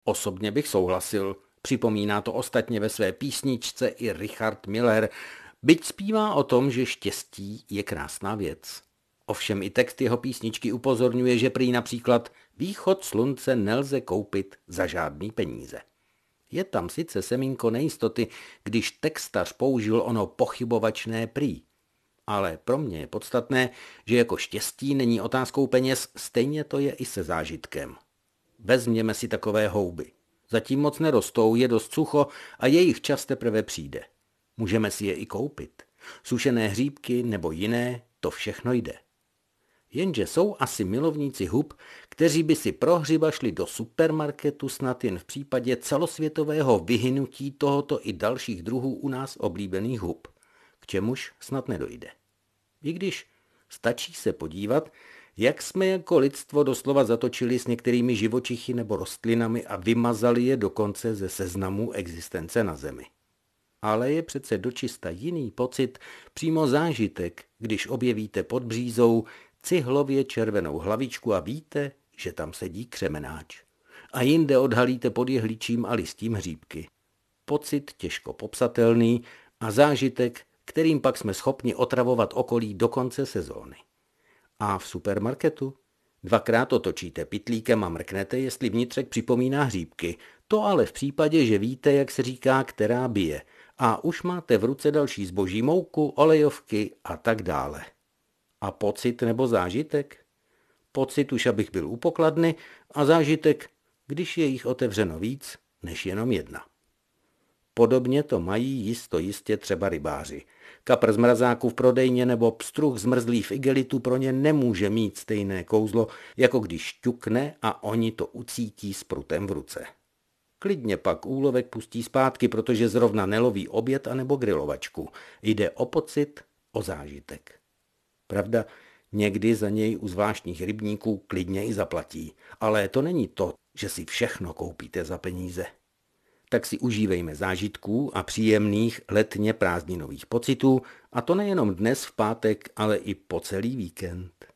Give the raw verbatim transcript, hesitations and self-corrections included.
Osobně bych souhlasil, připomíná to ostatně ve své písničce i Richard Miller, byť zpívá o tom, že štěstí je krásná věc. Ovšem i text jeho písničky upozorňuje, že prý například východ slunce nelze koupit za žádný peníze. Je tam sice semínko nejistoty, když textař použil ono pochybovačné prý. Ale pro mě je podstatné, že jako štěstí není otázkou peněz, stejně to je i se zážitkem. Vezměme si takové houby. Zatím moc nerostou, je dost sucho a jejich čas teprve přijde. Můžeme si je i koupit. Sušené hříbky nebo jiné, to všechno jde. Jenže jsou asi milovníci hub, kteří by si pro hřiba šli do supermarketu snad jen v případě celosvětového vyhynutí tohoto i dalších druhů u nás oblíbených hub, k čemuž snad nedojde. I když stačí se podívat, jak jsme jako lidstvo doslova zatočili s některými živočichy nebo rostlinami a vymazali je dokonce ze seznamu existence na Zemi. Ale je přece dočista jiný pocit, přímo zážitek, když objevíte pod břízou cihlově červenou hlavičku a víte, že tam sedí křemenáč. A jinde odhalíte pod jehličím a listím hříbky. Pocit těžko popsatelný a zážitek, kterým pak jsme schopni otravovat okolí do konce sezóny. A v supermarketu? Dvakrát otočíte pytlíkem a mrknete, jestli vnitřek připomíná hříbky. To ale v případě, že víte, jak se říká, která bije. A už máte v ruce další zboží, mouku, olejovky a tak dále. A pocit nebo zážitek? Pocit už, abych byl u pokladny, a zážitek, když je jich otevřeno víc než jenom jedna. Podobně to mají jisto jistě třeba rybáři. Kapr z mrazáku v prodejně nebo pstruh zmrzlý v igelitu pro ně nemůže mít stejné kouzlo, jako když ťukne a oni to ucítí s prutem v ruce. Klidně pak úlovek pustí zpátky, protože zrovna neloví oběd anebo grilovačku. Jde o pocit, o zážitek. Pravda, někdy za něj u zvláštních rybníků klidně i zaplatí, ale to není to, že si všechno koupíte za peníze. Tak si užívejme zážitků a příjemných letně prázdninových pocitů, a to nejenom dnes v pátek, ale i po celý víkend.